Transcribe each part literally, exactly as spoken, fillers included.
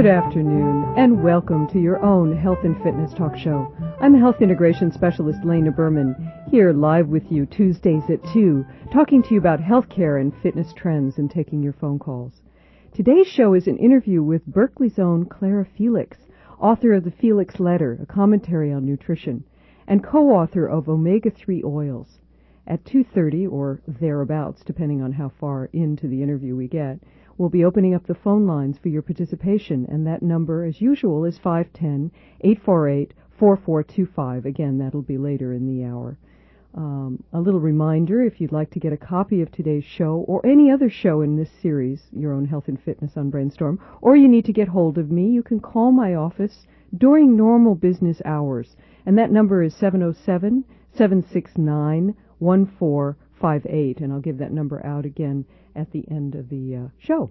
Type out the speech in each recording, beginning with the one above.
Good afternoon, and welcome to your own Health and Fitness Talk Show. I'm Health Integration Specialist Lena Berman, here live with you Tuesdays at two, talking to you about healthcare and fitness trends and taking your phone calls. Today's show is an interview with Berkeley's own Clara Felix, author of the Felix Letter, a commentary on nutrition, and co-author of omega three oils. At two thirty, or thereabouts, depending on how far into the interview we get, we'll be opening up the phone lines for your participation, and that number, as usual, is five one zero, eight four eight, four four two five. Again, that'll be later in the hour. Um, a little reminder, if you'd like to get a copy of today's show or any other show in this series, Your Own Health and Fitness on Brainstorm, or you need to get hold of me, you can call my office during normal business hours, and that number is seven oh seven, seven six nine, one four five eight, and I'll give that number out again at the end of the uh, show.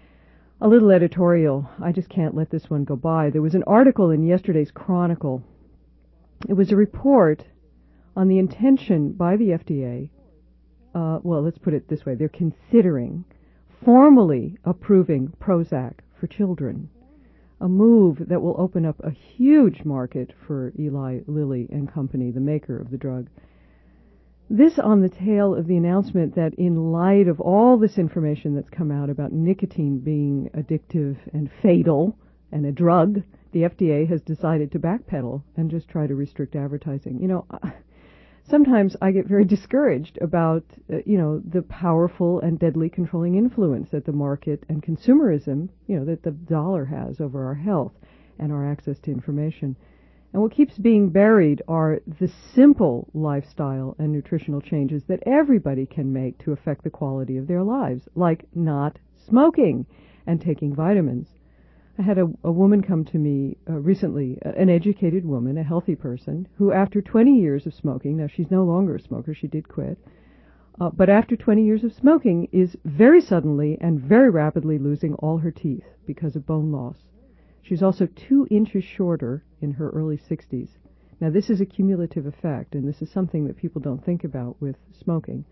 A little editorial. I just can't let this one go by. There was an article in yesterday's Chronicle. It was a report on the intention by the F D A. Uh, well, let's put it this way. They're considering formally approving Prozac for children, a move that will open up a huge market for Eli Lilly and Company, the maker of the drug. This on the tail of the announcement that in light of all this information that's come out about nicotine being addictive and fatal and a drug, the F D A has decided to backpedal and just try to restrict advertising. You know, sometimes I get very discouraged about, uh, you know, the powerful and deadly controlling influence that the market and consumerism, you know, that the dollar has over our health and our access to information. And what keeps being buried are the simple lifestyle and nutritional changes that everybody can make to affect the quality of their lives, like not smoking and taking vitamins. I had a, a woman come to me uh, recently, uh, an educated woman, a healthy person, who after twenty years of smoking, now she's no longer a smoker, she did quit, uh, but after twenty years of smoking is very suddenly and very rapidly losing all her teeth because of bone loss. She's also two inches shorter in her early sixties. Now, this is a cumulative effect, and this is something that people don't think about with smoking.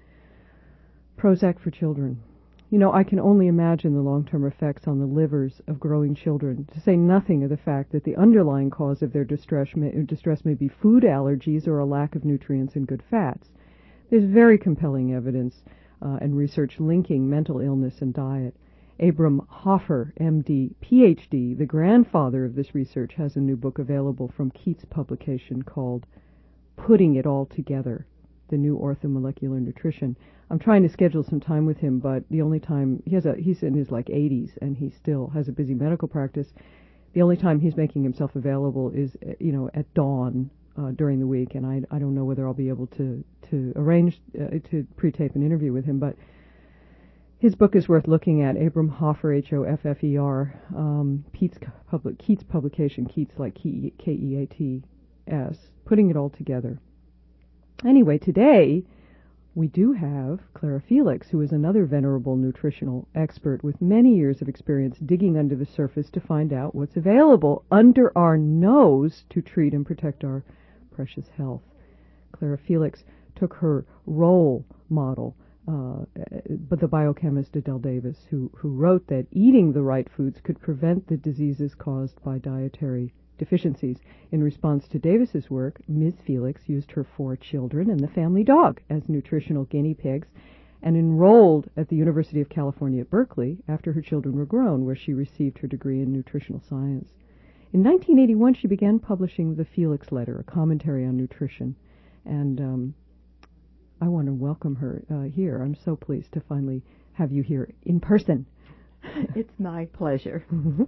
Prozac for children. You know, I can only imagine the long-term effects on the livers of growing children, to say nothing of the fact that the underlying cause of their distress may, distress may be food allergies or a lack of nutrients and good fats. There's very compelling evidence uh, and research linking mental illness and diet. Abram Hoffer, M D, P H D, the grandfather of this research, has a new book available from Keats Publication called Putting It All Together, The New Orthomolecular Nutrition. I'm trying to schedule some time with him, but the only time, he has a, he's in his like eighties, and he still has a busy medical practice. The only time he's making himself available is, you know, at dawn uh, during the week, and I, I don't know whether I'll be able to, to arrange uh, to pre-tape an interview with him, but his book is worth looking at. Abram Hoffer, H O F F E R, um, Keats, public, Keats Publication, Keats like K E A T S, Putting It All Together. Anyway, today we do have Clara Felix, who is another venerable nutritional expert with many years of experience digging under the surface to find out what's available under our nose to treat and protect our precious health. Clara Felix took her role model, Uh, but the biochemist Adele Davis, who, who wrote that eating the right foods could prevent the diseases caused by dietary deficiencies. In response to Davis's work, Miz Felix used her four children and the family dog as nutritional guinea pigs and enrolled at the University of California at Berkeley after her children were grown, where she received her degree in nutritional science. In nineteen eighty-one, she began publishing the Felix Letter, a commentary on nutrition, and um, I want to welcome her uh, here. I'm so pleased to finally have you here in person. It's my pleasure.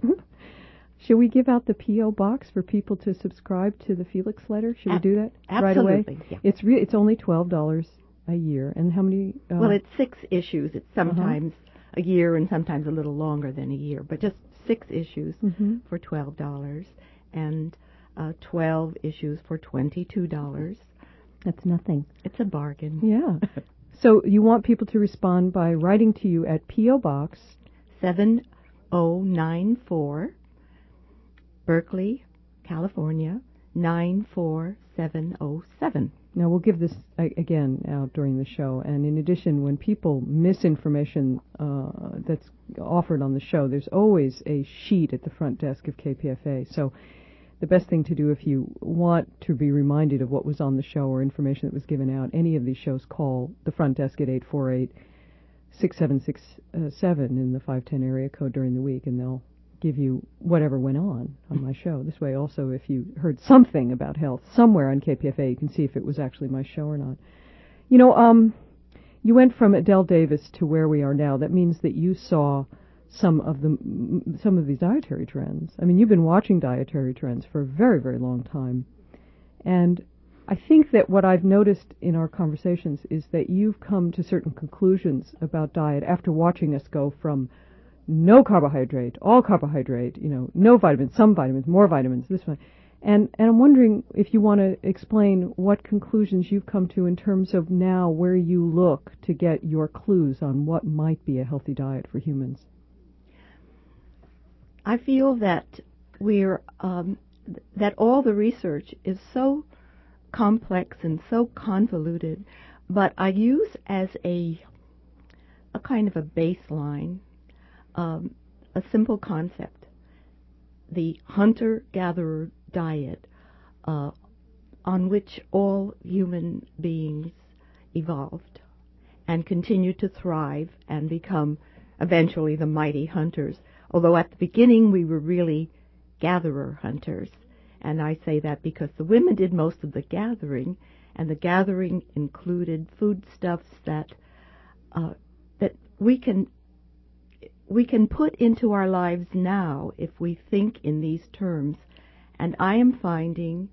Should we give out the P O box for people to subscribe to the Felix Letter? Should A- we do that absolutely, right away? Yeah. It's re- it's only twelve dollars a year. And how many? Uh, well, it's six issues. It's sometimes uh-huh. a year and sometimes a little longer than a year, but just six issues mm-hmm. for twelve dollars and uh, twelve issues for twenty-two dollars. That's nothing. It's a bargain. Yeah. So you want people to respond by writing to you at P O Box seven oh nine four, Berkeley, California, nine four seven zero seven. Now, we'll give this a- again out during the show. And in addition, when people miss information uh, that's offered on the show, there's always a sheet at the front desk of K P F A. So the best thing to do if you want to be reminded of what was on the show or information that was given out, any of these shows, call the front desk at eight four eight, six seven six seven in the five ten area code during the week, and they'll give you whatever went on on my show. This way also, if you heard something about health somewhere on K P F A, you can see if it was actually my show or not. You know, um, you went from Adele Davis to where we are now. That means that you saw some of the some of these dietary trends. I mean, you've been watching dietary trends for a very, very long time. And I think that what I've noticed in our conversations is that you've come to certain conclusions about diet after watching us go from no carbohydrate, all carbohydrate, you know, no vitamins, some vitamins, more vitamins, this one. And and I'm wondering if you want to explain what conclusions you've come to in terms of now where you look to get your clues on what might be a healthy diet for humans. I feel that we're um, that all the research is so complex and so convoluted, but I use as a a kind of a baseline um, a simple concept: the hunter-gatherer diet, uh, on which all human beings evolved and continue to thrive and become eventually the mighty hunters. Although at the beginning we were really gatherer hunters. And I say that because the women did most of the gathering, and the gathering included foodstuffs that uh, that we can we can put into our lives now if we think in these terms. And I am finding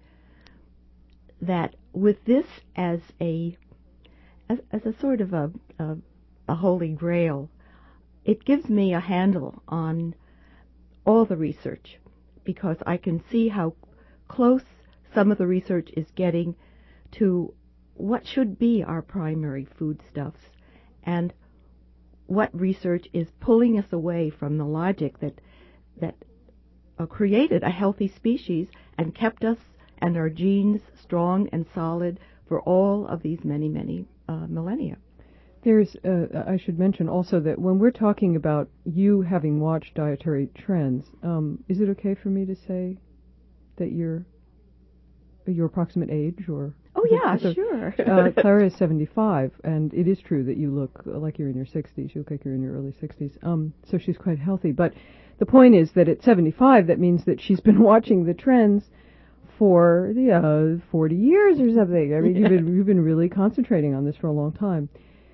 that with this as a as, as a sort of a, a a holy grail, it gives me a handle on all the research, because I can see how close some of the research is getting to what should be our primary foodstuffs, and what research is pulling us away from the logic that that uh, created a healthy species and kept us and our genes strong and solid for all of these many, many uh, millennia. There's, uh, I should mention also that when we're talking about you having watched dietary trends, um, is it okay for me to say that you're your approximate age, or? Oh yeah, so, sure. uh, Clara is seventy-five, and it is true that you look like you're in your sixties. You look like you're in your early sixties. Um, so she's quite healthy. But the point is that at seventy-five, that means that she's been watching the trends for uh, forty years or something. I mean, you've been you've been really concentrating on this for a long time.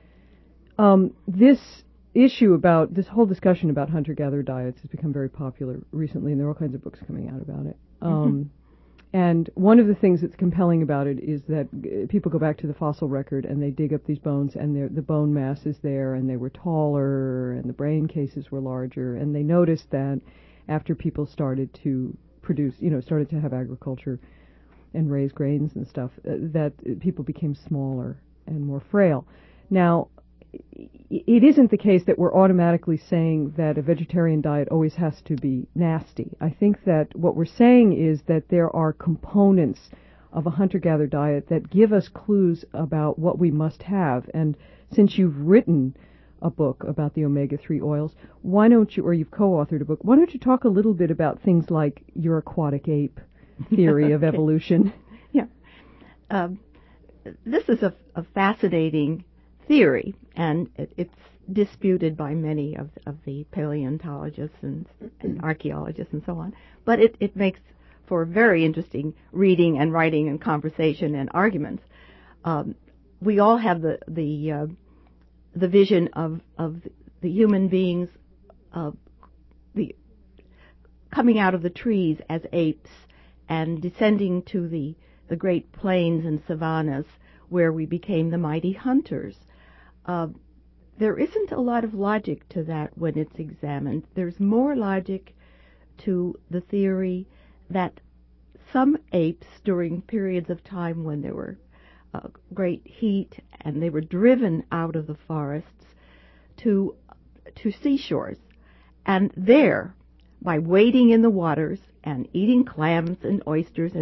Um, this issue about this whole discussion about hunter-gatherer diets has become very popular recently, and there are all kinds of books coming out about it. Um, mm-hmm. And one of the things that's compelling about it is that uh, people go back to the fossil record and they dig up these bones, and the bone mass is there, and they were taller, and the brain cases were larger, and they noticed that after people started to produce, you know, started to have agriculture and raise grains and stuff, uh, that people became smaller and more frail. Now, it isn't the case that we're automatically saying that a vegetarian diet always has to be nasty. I think that what we're saying is that there are components of a hunter-gatherer diet that give us clues about what we must have. And since you've written a book about the omega three oils, why don't you, or you've co-authored a book, why don't you talk a little bit about things like your aquatic ape theory okay. of evolution? Yeah. Um, this is a, a fascinating theory, and it, it's disputed by many of, of the paleontologists and, and archaeologists and so on. But it, it makes for very interesting reading and writing and conversation and arguments. Um, we all have the the uh, the vision of of the human beings uh, the coming out of the trees as apes and descending to the the great plains and savannas where we became the mighty hunters. Uh, there isn't a lot of logic to that when it's examined. There's more logic to the theory that some apes, during periods of time when there were uh, great heat and they were driven out of the forests to to seashores, and there, by wading in the waters and eating clams and oysters and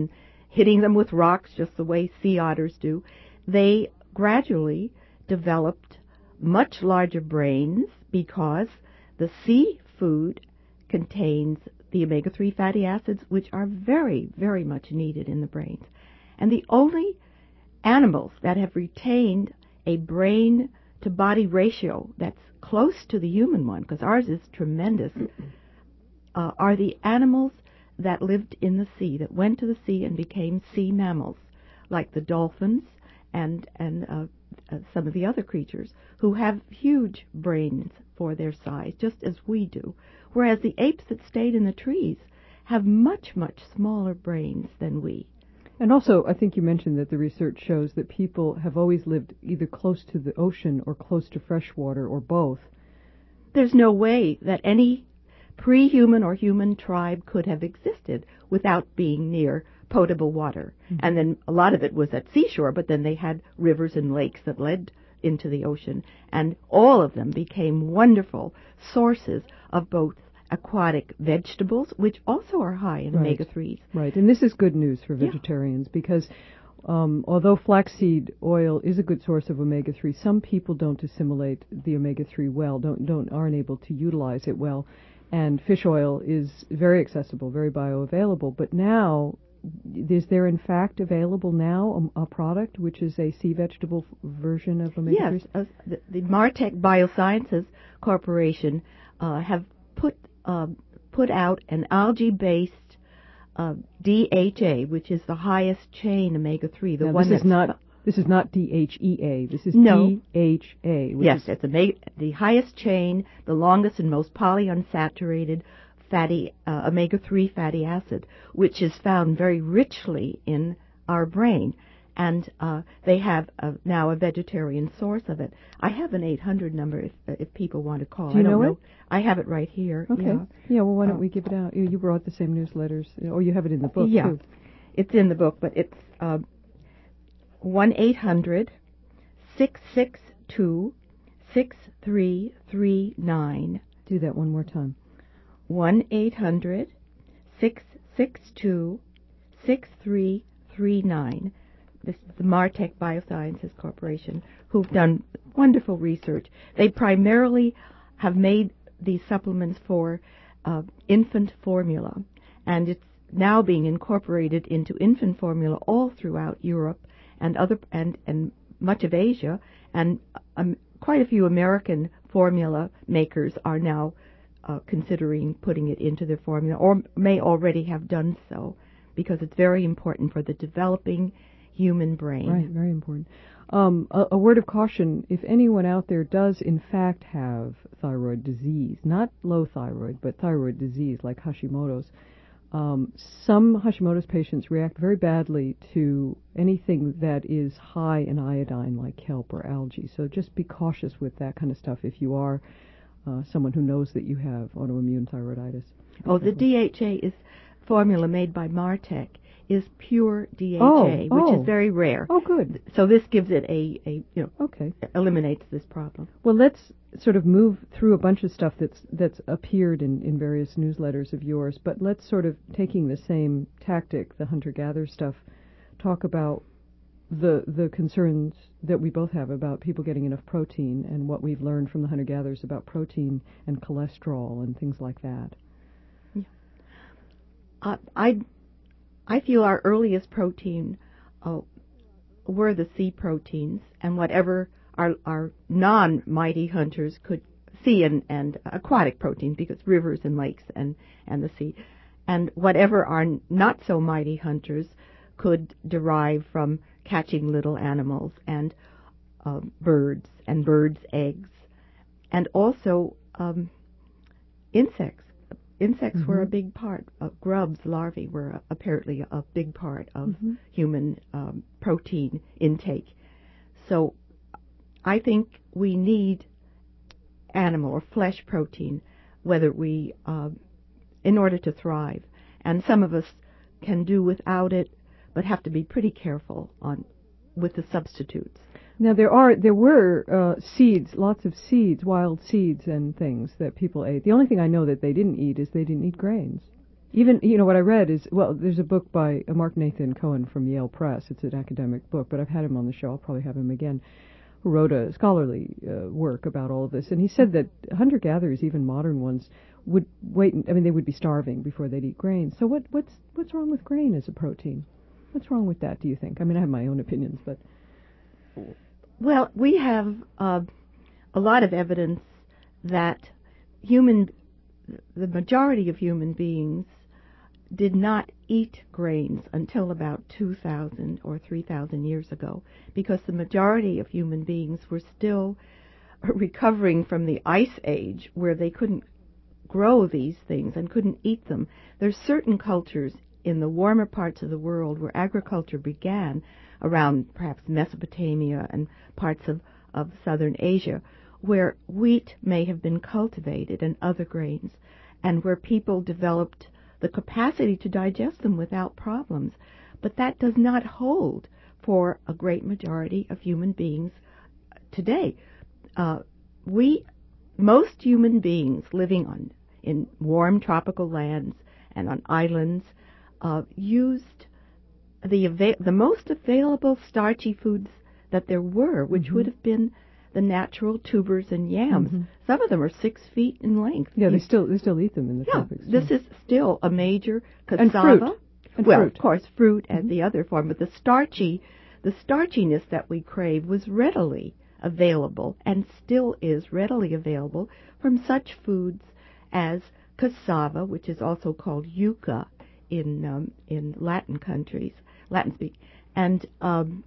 hitting them with rocks just the way sea otters do, they gradually developed much larger brains because the seafood contains the omega three fatty acids, which are very, very much needed in the brains. And the only animals that have retained a brain-to-body ratio that's close to the human one, because ours is tremendous, uh, are the animals that lived in the sea, that went to the sea and became sea mammals, like the dolphins and, and uh, uh, some of the other creatures, who have huge brains for their size, just as we do, whereas the apes that stayed in the trees have much, much smaller brains than we. And also, I think you mentioned that the research shows that people have always lived either close to the ocean or close to fresh water or both. There's no way that any pre-human or human tribe could have existed without being near potable water. Mm-hmm. And then a lot of it was at seashore, but then they had rivers and lakes that led into the ocean. And all of them became wonderful sources of both aquatic vegetables, which also are high in right. omega threes. Right, and this is good news for vegetarians, yeah. because um, although flaxseed oil is a good source of omega three, some people don't assimilate the omega three well, don't, don't aren't able to utilize it well. And fish oil is very accessible, very bioavailable. But now, is there in fact available now a, a product which is a sea vegetable f- version of omega three? Yes, uh, the, the Martech Biosciences Corporation uh, have put uh, put out an algae-based uh, D H A, which is the highest chain omega three. The now, one this that's is not this is not D H E A. This is no. D H A. Which yes, is it's a, the highest chain, the longest and most polyunsaturated fatty uh, omega three fatty acid, which is found very richly in our brain. And uh, they have a, now a vegetarian source of it. I have an eight hundred number if, uh, if people want to call. Do you I don't know know it? I have it right here. Okay. Yeah, yeah well, why don't uh, we give it out? You, you brought the same newsletters, or you have it in the book, yeah, too. It's in the book, but it's uh, one eight hundred six six two six three three nine. Do that one more time. one eight hundred six six two six three three nine. This is the Martech Biosciences Corporation, who've done wonderful research. They primarily have made these supplements for uh, infant formula, and it's now being incorporated into infant formula all throughout Europe and other and, and much of Asia, and um, quite a few American formula makers are now uh, considering putting it into their formula, or may already have done so, because it's very important for the developing human brain. Right, very important. Um, a, a word of caution, if anyone out there does in fact have thyroid disease, not low thyroid, but thyroid disease like Hashimoto's, um, some Hashimoto's patients react very badly to anything that is high in iodine like kelp or algae. So just be cautious with that kind of stuff if you are uh, someone who knows that you have autoimmune thyroiditis. Oh, the D H A is formula made by Martech is pure D H A, oh, which oh. is very rare. Oh, good. So this gives it a, a you know, okay. eliminates this problem. Well, let's sort of move through a bunch of stuff that's that's appeared in, in various newsletters of yours, but let's sort of, taking the same tactic, the hunter-gatherer stuff, talk about the the concerns that we both have about people getting enough protein and what we've learned from the hunter-gatherers about protein and cholesterol and things like that. Yeah. Uh, I I feel our earliest protein uh, were the sea proteins, and whatever our, our non-mighty hunters could see, and, and aquatic proteins, because rivers and lakes and, and the sea, and whatever our not-so-mighty hunters could derive from catching little animals and uh, birds and birds' eggs, and also um, insects. Insects mm-hmm. were a big part. Uh, grubs, larvae were a, apparently a big part of mm-hmm. human um, protein intake. So I think we need animal or flesh protein, whether we, uh, in order to thrive. And some of us can do without it, but have to be pretty careful on with the substitutes. Now there are there were uh, seeds, lots of seeds, wild seeds and things that people ate. The only thing I know that they didn't eat is they didn't eat grains. Even, you know, what I read is, well, there's a book by uh, Mark Nathan Cohen from Yale Press. It's an academic book, but I've had him on the show. I'll probably have him again, who wrote a scholarly uh, work about all of this. And he said that hunter-gatherers, even modern ones, would wait, I mean, they would be starving before they'd eat grain. So what, what's, what's wrong with grain as a protein? What's wrong with that, do you think? I mean, I have my own opinions, but... Well, we have uh, a lot of evidence that human, the majority of human beings did not eat grains until about two thousand or three thousand years ago, because the majority of human beings were still recovering from the ice age where they couldn't grow these things and couldn't eat them. There's certain cultures in the warmer parts of the world where agriculture began, around perhaps Mesopotamia and parts of, of southern Asia, where wheat may have been cultivated and other grains, and where people developed the capacity to digest them without problems. But that does not hold for a great majority of human beings today. Uh, we, most human beings living on in warm tropical lands and on islands uh, used the ava- the most available starchy foods that there were, which mm-hmm. would have been the natural tubers and yams. Mm-hmm. Some of them are six feet in length. Yeah, they still they still eat them in the yeah, tropics. This yeah. is still a major cassava. And fruit. And well, fruit. of course, fruit mm-hmm. as the other form, but the starchy, the starchiness that we crave was readily available and still is readily available from such foods as cassava, which is also called yuca in um, in Latin countries, Latin speak, and um,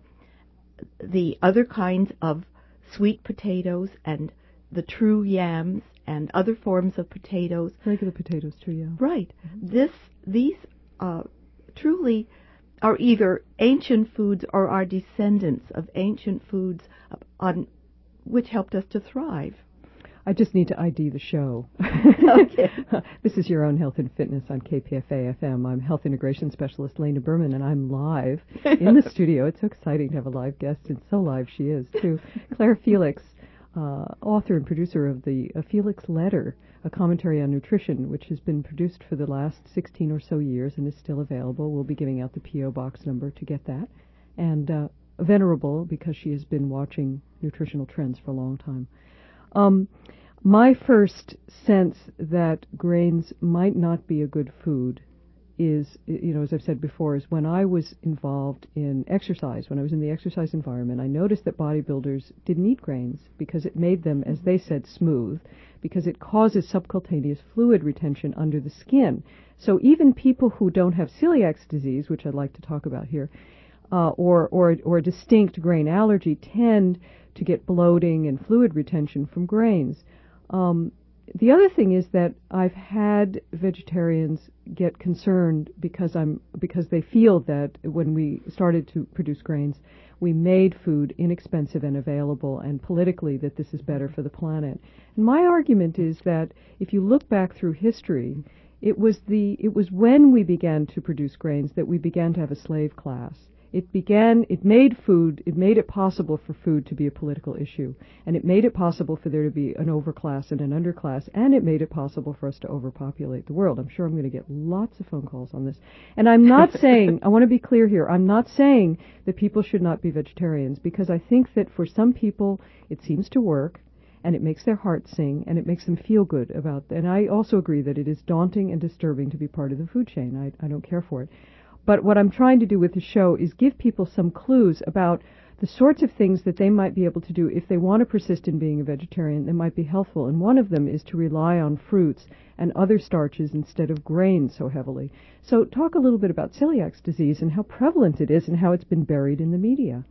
the other kinds of sweet potatoes and the true yams and other forms of potatoes. Regular potatoes too, yeah. Right. Mm-hmm. This these uh, truly are either ancient foods or are descendants of ancient foods on which helped us to thrive. I just need to I D the show. Okay. This is Your Own Health and Fitness on K P F A F M. I'm Health Integration Specialist Lena Berman, and I'm live in the studio. It's so exciting to have a live guest, and so live she is, too. Claire Felix, uh, author and producer of the uh, Felix Letter, a commentary on nutrition, which has been produced for the last sixteen or so years and is still available. We'll be giving out the P O box number to get that. And uh, venerable because she has been watching nutritional trends for a long time. Um, my first sense that grains might not be a good food is, you know, as I've said before, is when I was involved in exercise, when I was in the exercise environment, I noticed that bodybuilders didn't eat grains because it made them, as they said, smooth, because it causes subcutaneous fluid retention under the skin. So even people who don't have celiac disease, which I'd like to talk about here, uh, or, or, or a distinct grain allergy, tend to get bloating and fluid retention from grains. Um, the other thing is that I've had vegetarians get concerned because I'm because they feel that when we started to produce grains, we made food inexpensive and available, and politically that this is better for the planet. And my argument is that if you look back through history, it was the it was when we began to produce grains that we began to have a slave class. It began, it made food, it made it possible for food to be a political issue. And it made it possible for there to be an overclass and an underclass. And it made it possible for us to overpopulate the world. I'm sure I'm going to get lots of phone calls on this. And I'm not saying, I want to be clear here, I'm not saying that people should not be vegetarians, because I think that for some people it seems to work, and it makes their heart sing, and it makes them feel good about it. And I also agree that it is daunting and disturbing to be part of the food chain. I, I don't care for it. But what I'm trying to do with the show is give people some clues about the sorts of things that they might be able to do if they want to persist in being a vegetarian that might be helpful. And one of them is to rely on fruits and other starches instead of grains so heavily. So talk a little bit about celiac disease and how prevalent it is and how it's been buried in the media.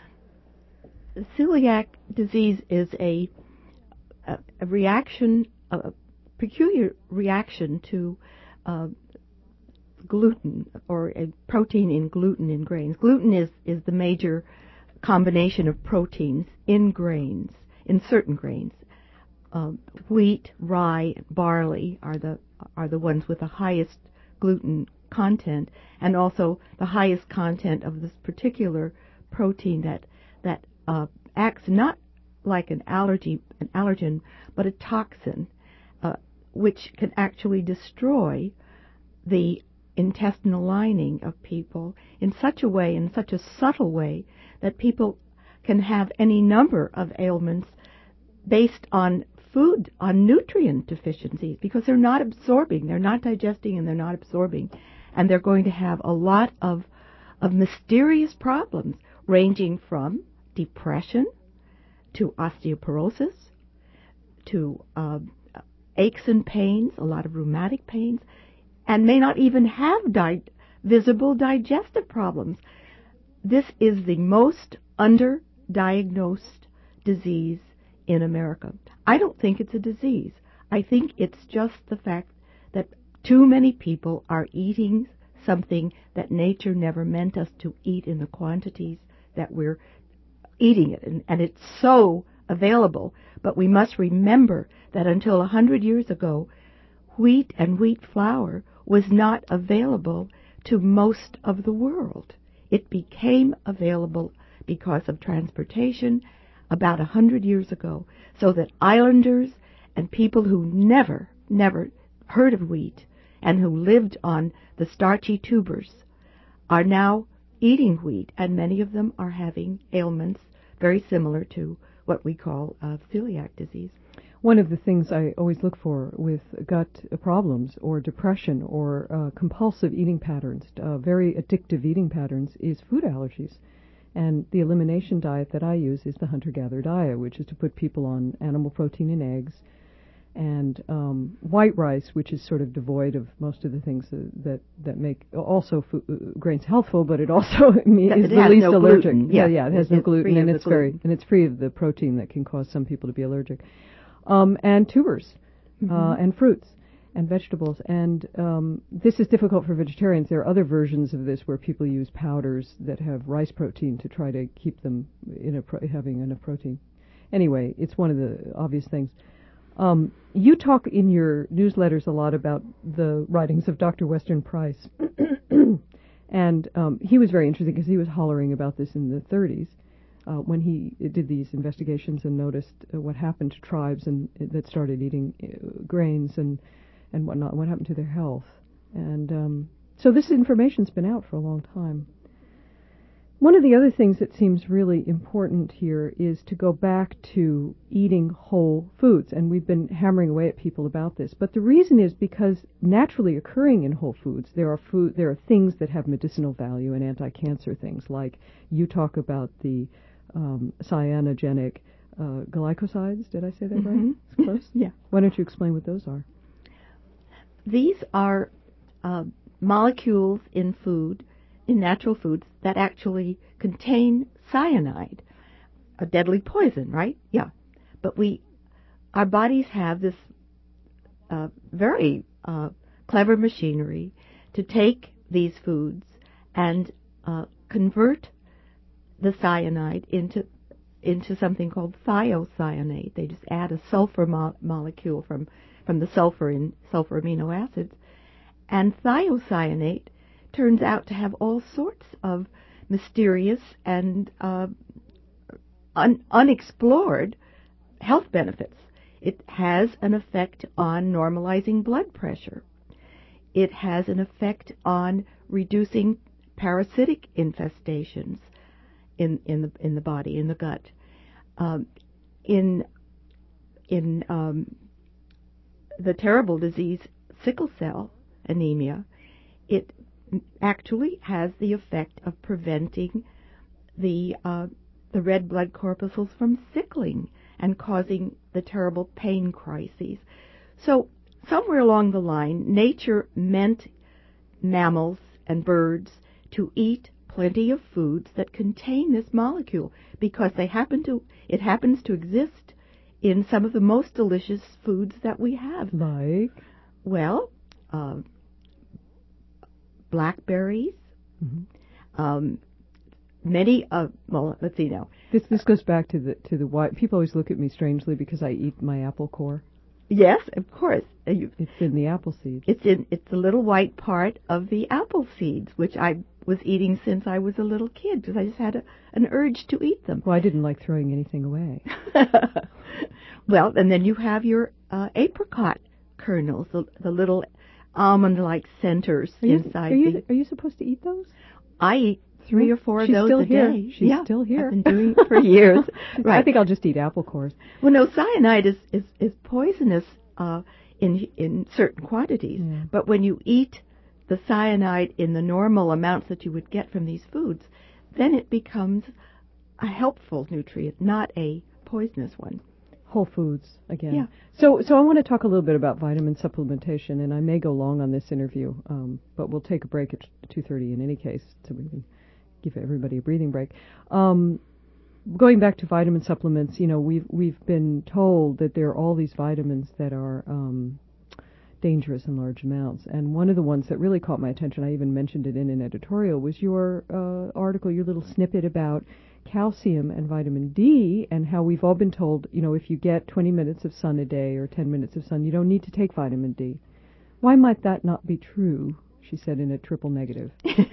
Celiac disease is a, a, a reaction, a peculiar reaction to uh, gluten, or a protein in gluten in grains. Gluten is, is the major combination of proteins in grains, in certain grains. Um, wheat, rye, barley are the are the ones with the highest gluten content, and also the highest content of this particular protein that that uh, acts not like an allergy, an allergen, but a toxin, uh, which can actually destroy the intestinal lining of people in such a way, in such a subtle way, that people can have any number of ailments based on food, on nutrient deficiencies, because they're not absorbing, they're not digesting, and they're not absorbing. And they're going to have a lot of, of mysterious problems, ranging from depression to osteoporosis to uh, aches and pains, a lot of rheumatic pains, and may not even have di- visible digestive problems. This is the most underdiagnosed disease in America. I don't think it's a disease. I think it's just the fact that too many people are eating something that nature never meant us to eat in the quantities that we're eating it. And, and it's so available. But we must remember that until a hundred years ago, wheat and wheat flour was not available to most of the world. It became available because of transportation about a hundred years ago, so that islanders and people who never, never heard of wheat and who lived on the starchy tubers are now eating wheat, and many of them are having ailments very similar to what we call uh, celiac disease. One of the things I always look for with gut problems or depression or uh, compulsive eating patterns, uh, very addictive eating patterns, is food allergies. And the elimination diet that I use is the hunter-gatherer diet, which is to put people on animal protein and eggs, and um, white rice, which is sort of devoid of most of the things that that, that make also food, uh, grains healthful, but it also is it the least no allergic. Gluten. Yeah, yeah, it has it's, no it's gluten, and it's gluten. very and it's free of the protein that can cause some people to be allergic. Um, and tubers, mm-hmm. uh, and fruits, and vegetables. And um, this is difficult for vegetarians. There are other versions of this where people use powders that have rice protein to try to keep them in a pro- having enough protein. Anyway, it's one of the obvious things. Um, you talk in your newsletters a lot about the writings of Doctor Weston Price. And um, he was very interesting because he was hollering about this in the thirties. Uh, when he did these investigations and noticed uh, what happened to tribes and uh, that started eating uh, grains and and whatnot, what happened to their health. And um, so this information's been out for a long time. One of the other things that seems really important here is to go back to eating whole foods, and we've been hammering away at people about this. But the reason is because naturally occurring in whole foods, there are food, there are things that have medicinal value and anti-cancer things, like you talk about the um, cyanogenic uh, glycosides. Did I say that mm-hmm. right? It's close. Yeah. Why don't you explain what those are? These are uh, molecules in food, in natural foods, that actually contain cyanide, a deadly poison, right? Yeah. But we, our bodies have this uh, very uh, clever machinery to take these foods and uh, convert the cyanide into into something called thiocyanate. They just add a sulfur mo- molecule from from the sulfur in sulfur amino acids, and thiocyanate turns out to have all sorts of mysterious and uh, un- unexplored health benefits. It has an effect on normalizing blood pressure. It has an effect on reducing parasitic infestations in in the in the body, in the gut. Um, in in um, the terrible disease sickle cell anemia, it actually has the effect of preventing the uh, the red blood corpuscles from sickling and causing the terrible pain crises. So somewhere along the line, nature meant mammals and birds to eat plenty of foods that contain this molecule, because they happen to it happens to exist in some of the most delicious foods that we have. Like? Well, uh, blackberries, Mm-hmm. um, many of, well, let's see now. This this goes back to the to the why people always look at me strangely because I eat my apple core. Yes, of course. Uh, you, It's in the apple seeds. It's in it's the little white part of the apple seeds, which I was eating since I was a little kid, because I just had a, an urge to eat them. Well, I didn't like throwing anything away. Well, and then you have your uh, apricot kernels, the, the little almond-like centers Are you, inside are you, the... Are you supposed to eat those? I eat three or four She's of those still a here. day. She's yeah, still here. I've been doing it for years. Right. I think I'll just eat apple cores. Well, no, cyanide is, is, is poisonous uh, in in certain quantities. Yeah. But when you eat the cyanide in the normal amounts that you would get from these foods, then it becomes a helpful nutrient, not a poisonous one. Whole foods again. Yeah. So, so I want to talk a little bit about vitamin supplementation, and I may go long on this interview, um, but we'll take a break at two thirty in any case, so we can give everybody a breathing break. Um, going back to vitamin supplements, you know, we've we've been told that there are all these vitamins that are um, dangerous in large amounts, and one of the ones that really caught my attention, I even mentioned it in an editorial, was your uh, article, your little snippet about calcium and vitamin D, and how we've all been told, you know, if you get twenty minutes of sun a day or ten minutes of sun, you don't need to take vitamin D. Why might that not be true? She said in a triple negative.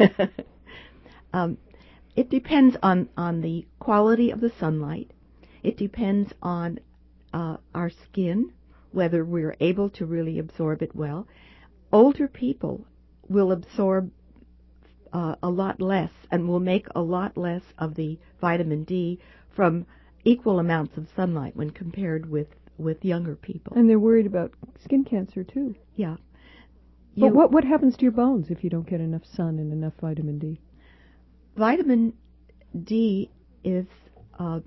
um, it depends on, on the quality of the sunlight. It depends on uh, our skin, whether we're able to really absorb it well. Older people will absorb Uh, a lot less and will make a lot less of the vitamin D from equal amounts of sunlight when compared with, with younger people. And they're worried about skin cancer too. Yeah. But what what happens to your bones if you don't get enough sun and enough vitamin D? Vitamin D is, uh,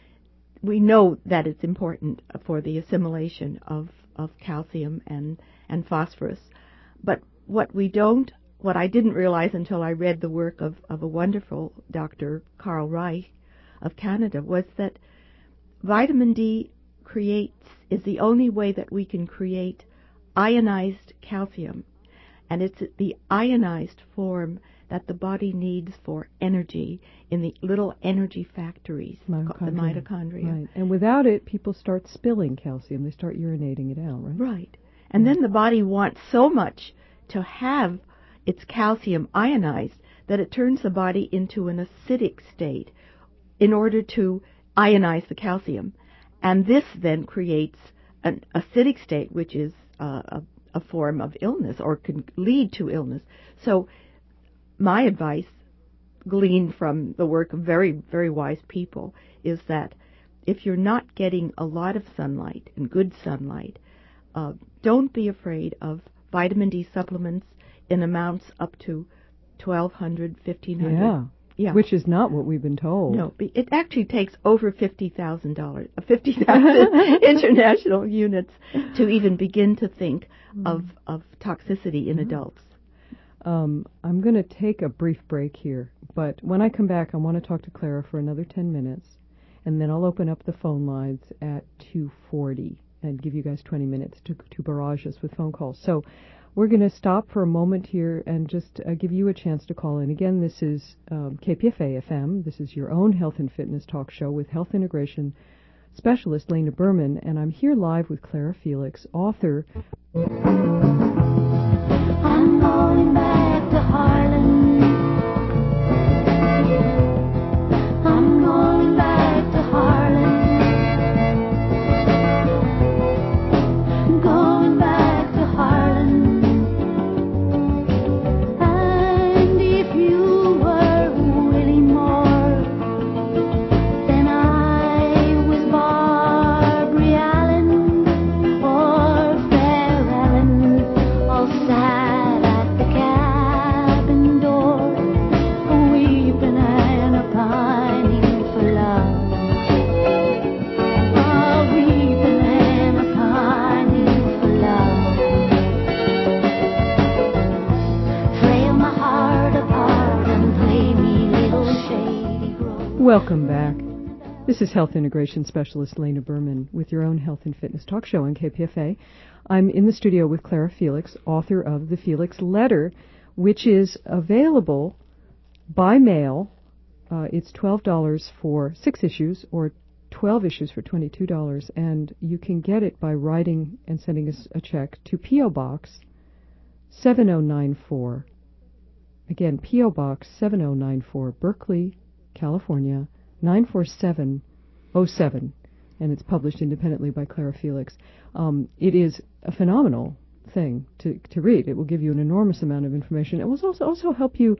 we know that it's important for the assimilation of, of calcium and, and phosphorus. But what we don't What I didn't realize until I read the work of, of a wonderful Doctor Carl Reich of Canada was that vitamin D creates, is the only way that we can create ionized calcium. And it's the ionized form that the body needs for energy in the little energy factories, Mitochondria. the mitochondria. Right. And without it, people start spilling calcium. They start urinating it out, right? Right. And then the body wants so much to have its calcium ionized that it turns the body into an acidic state in order to ionize the calcium. And this then creates an acidic state, which is uh, a, a form of illness or can lead to illness. So my advice, gleaned from the work of very, very wise people, is that if you're not getting a lot of sunlight and good sunlight, uh, don't be afraid of vitamin D supplements in amounts up to twelve hundred, fifteen hundred. Yeah. Yeah. Which is not what we've been told. No, it actually takes over fifty thousand dollars, fifty thousand international units to even begin to think mm. of, of toxicity in mm. adults. Um, I'm going to take a brief break here, but when I come back, I want to talk to Clara for another ten minutes, and then I'll open up the phone lines at two forty and give you guys twenty minutes to, to barrage us with phone calls. So we're going to stop for a moment here and just uh, give you a chance to call in. Again, this is um, K P F A F M. This is your own health and fitness talk show with health integration specialist Lena Berman, and I'm here live with Clara Felix, author. I'm going back to Harlan. I'm going back to Harlan. Going back to Harlan. And if you were Willie Moore, then I was Barbary Allen or Fair Ellen, all sat at the cabin door, weeping and a pining for love. Oh, weeping and a pining for love. Frail my heart apart and play me little shady grove. Welcome back. This is health integration specialist Lena Berman with your own health and fitness talk show on K P F A. I'm in the studio with Clara Felix, author of The Felix Letter, which is available by mail. Uh, it's twelve dollars for six issues or twelve issues for twenty-two dollars, and you can get it by writing and sending us a check to P O. Box seven oh nine four. Again, P O. Box seven oh nine four, Berkeley, California, nine four seven oh seven, and it's published independently by Clara Felix. Um, it is a phenomenal thing to to read. It will give you an enormous amount of information. It will also also help you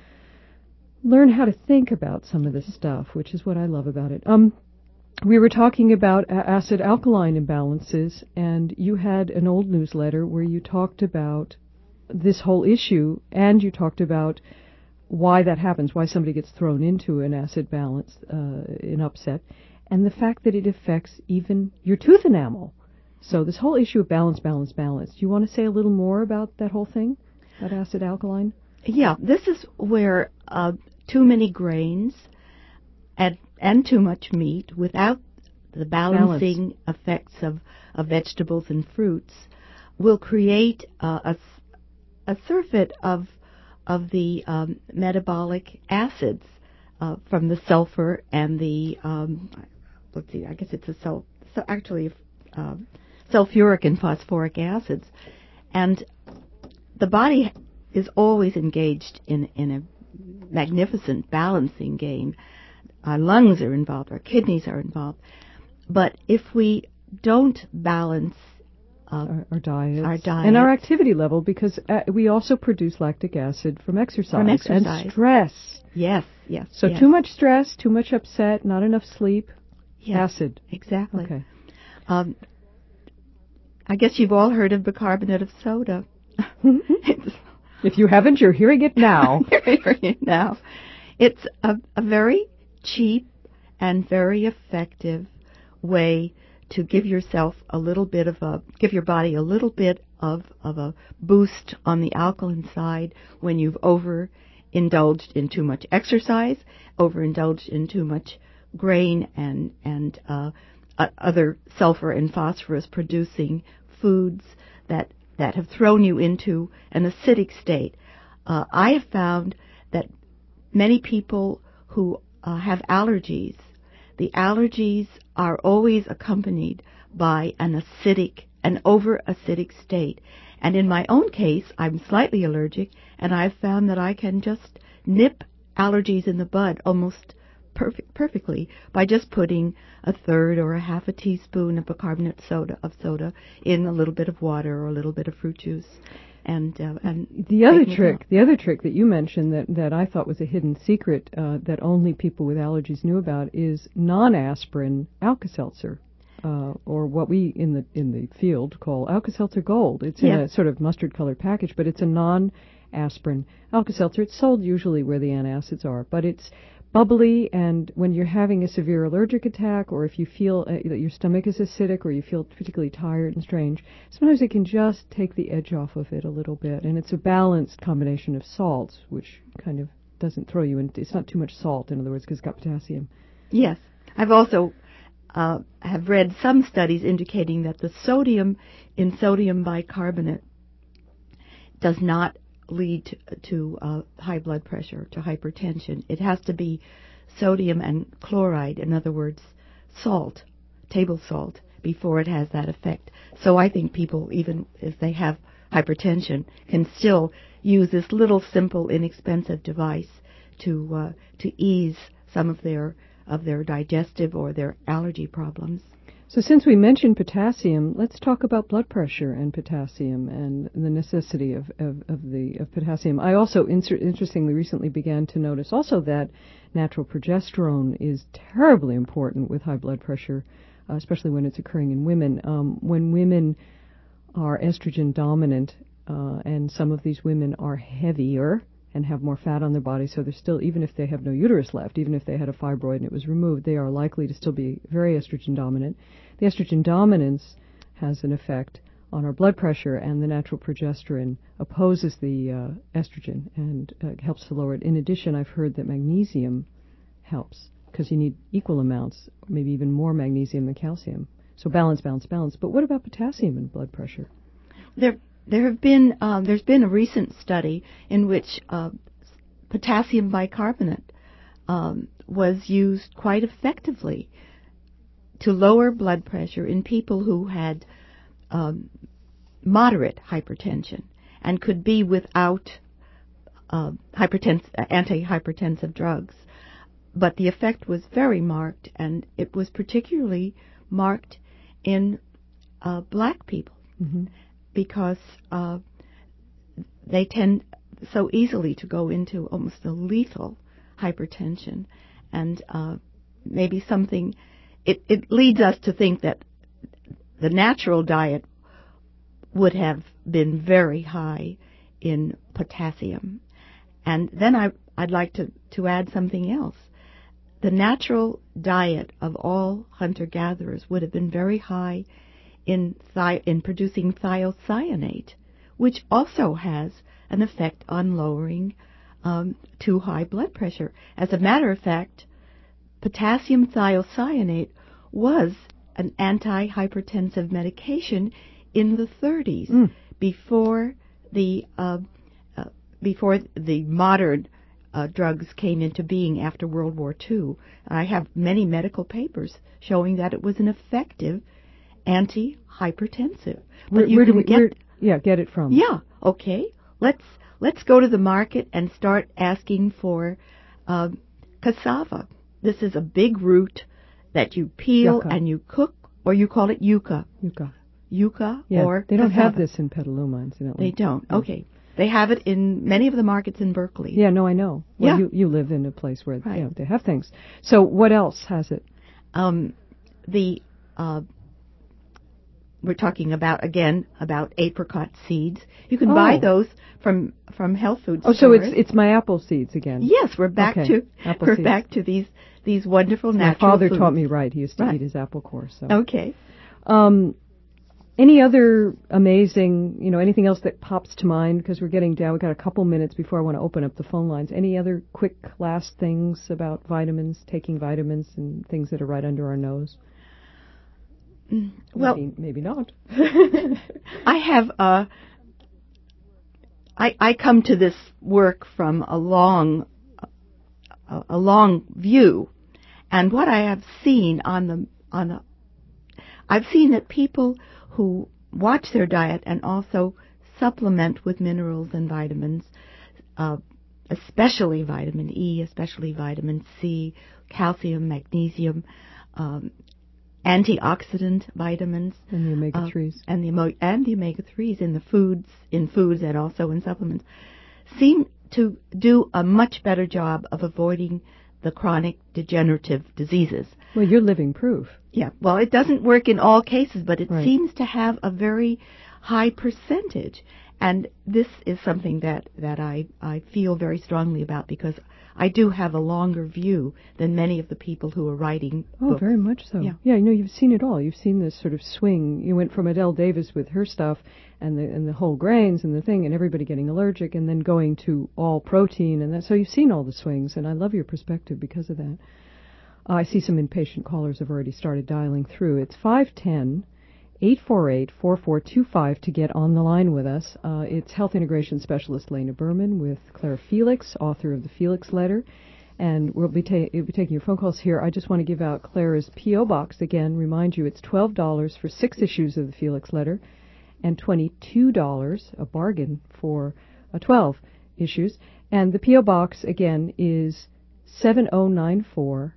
learn how to think about some of this stuff, which is what I love about it. Um, we were talking about acid-alkaline imbalances, and you had an old newsletter where you talked about this whole issue, and you talked about why that happens, why somebody gets thrown into an acid balance, uh, an upset, and the fact that it affects even your tooth enamel. So this whole issue of balance, balance, balance. Do you want to say a little more about that whole thing, about acid-alkaline? Yeah, this is where uh, too many grains and, and too much meat without the balancing Balance. effects of, of vegetables and fruits will create uh, a, a surfeit of of the um, metabolic acids uh, from the sulfur and the um, let's see, I guess it's a sul- so actually uh, sulfuric and phosphoric acids, and the body is always engaged in in a magnificent balancing game. Our lungs are involved, our kidneys are involved, but if we don't balance Uh, our, our diets, our diets and our activity level, because uh, we also produce lactic acid from exercise, from exercise. and stress. Yes, yes. So yes. too much stress, too much upset, not enough sleep, yes, acid. Exactly. Okay. Um, I guess you've all heard of bicarbonate of soda. If you haven't, you're hearing it now. You're hearing it now. It's a, a very cheap and very effective way to give yourself a little bit of a, give your body a little bit of, of a boost on the alkaline side when you've overindulged in too much exercise, overindulged in too much grain and, and uh, uh, other sulfur and phosphorus producing foods that, that have thrown you into an acidic state. Uh, I have found that many people who uh, have allergies, the allergies are always accompanied by an acidic, an over-acidic state. And in my own case, I'm slightly allergic, and I've found that I can just nip allergies in the bud almost perfect, perfectly by just putting a third or a half a teaspoon of bicarbonate soda of soda in a little bit of water or a little bit of fruit juice. And, uh, and the other trick, the other trick that you mentioned that, that I thought was a hidden secret uh, that only people with allergies knew about is non-aspirin Alka-Seltzer, uh, or what we in the in the field call Alka-Seltzer Gold. It's in yeah. a sort of mustard-colored package, but it's a non-aspirin Alka-Seltzer. It's sold usually where the antacids are, but it's bubbly, and when you're having a severe allergic attack, or if you feel uh, that your stomach is acidic, or you feel particularly tired and strange, sometimes it can just take the edge off of it a little bit. And it's a balanced combination of salts, which kind of doesn't throw you into, it's not too much salt, in other words, because it's got potassium. Yes. I've also uh, have read some studies indicating that the sodium in sodium bicarbonate does not lead to, to uh, high blood pressure, to hypertension. It has to be sodium and chloride, in other words, salt, table salt, before it has that effect. So I think people, even if they have hypertension, can still use this little simple, inexpensive device to uh, to ease some of their of their digestive or their allergy problems. So since we mentioned potassium, let's talk about blood pressure and potassium and the necessity of, of, of the of potassium. I also, inter- interestingly, recently began to notice also that natural progesterone is terribly important with high blood pressure, uh, especially when it's occurring in women. Um, when women are estrogen dominant, uh, and some of these women are heavier and have more fat on their body, so they're still, even if they have no uterus left, even if they had a fibroid and it was removed, they are likely to still be very estrogen dominant. The estrogen dominance has an effect on our blood pressure, and the natural progesterone opposes the uh, estrogen and uh, helps to lower it. In addition, I've heard that magnesium helps, because you need equal amounts, maybe even more magnesium than calcium. So balance, balance, balance. But what about potassium and blood pressure? There There have been um, there's been a recent study in which uh, potassium bicarbonate um, was used quite effectively to lower blood pressure in people who had um, moderate hypertension and could be without uh, hypertens- antihypertensive drugs. But the effect was very marked, and it was particularly marked in uh, black people. Mm-hmm. because uh, they tend so easily to go into almost a lethal hypertension, and uh, maybe something, it, it leads us to think that the natural diet would have been very high in potassium. And then I, I'd like to, to add something else. The natural diet of all hunter-gatherers would have been very high in, thi- in producing thiocyanate, which also has an effect on lowering um, too high blood pressure. As a matter of fact, potassium thiocyanate was an antihypertensive medication in the thirties, mm. before the uh, uh, before the modern uh, drugs came into being after World War Two. I have many medical papers showing that it was an effective antihypertensive. Where, But you where do can we? get Where, yeah, get it from. yeah. Okay. Let's let's go to the market and start asking for um, cassava. This is a big root that you peel Yucca. and you cook, or you call it yucca. Yucca. Yucca Yeah, or they don't cassava. have this in Petaluma, incidentally. They don't. No. Okay. They have it in many of the markets in Berkeley. Yeah, no, I know. Well, Yeah. you you live in a place where Right. you know, they have things. So what else has it? Um, the uh, we're talking about again about apricot seeds. You can Oh. buy those from from health food Oh, stores. so it's it's my apple seeds again. Yes, we're back Okay. to Apple we're seeds. back to these these wonderful My natural father foods. taught me right. He used to Right. eat his apple core. So. Okay. Um, any other amazing, you know, anything else that pops to mind? Because we're getting down. We've got a couple minutes before I want to open up the phone lines. Any other quick last things about vitamins, taking vitamins, and things that are right under our nose? Well, maybe, maybe not. I have uh, I I come to this work from a long a, a long view, and what I have seen on the on the I've seen that people who watch their diet and also supplement with minerals and vitamins, uh, especially vitamin E, especially vitamin C, calcium, magnesium, um, antioxidant vitamins, And the omega uh, threes. and the emo- and the omega threes in the foods in foods and also in supplements, seem to do a much better job of avoiding the chronic degenerative diseases. Well, you're living proof. Yeah, well, it doesn't work in all cases, but it Right. seems to have a very high percentage. And this is something that, that I, I feel very strongly about, because I do have a longer view than many of the people who are writing Oh, books. very much so. Yeah. yeah, you know, you've seen it all. You've seen this sort of swing. You went from Adele Davis with her stuff and the and the whole grains and the thing and everybody getting allergic, and then going to all protein, and that. So you've seen all the swings, and I love your perspective because of that. Uh, I see some impatient callers have already started dialing through. It's five one zero, eight four eight, four four two five to get on the line with us. Uh, it's Health Integration Specialist Lena Berman with Claire Felix, author of the Felix Letter. And we'll be, ta- we'll be taking your phone calls here. I just want to give out Claire's P O Box again. Remind you, it's twelve dollars for six issues of the Felix Letter and twenty-two dollars, a bargain, for uh, twelve issues. And the P O Box, again, is seven oh nine four,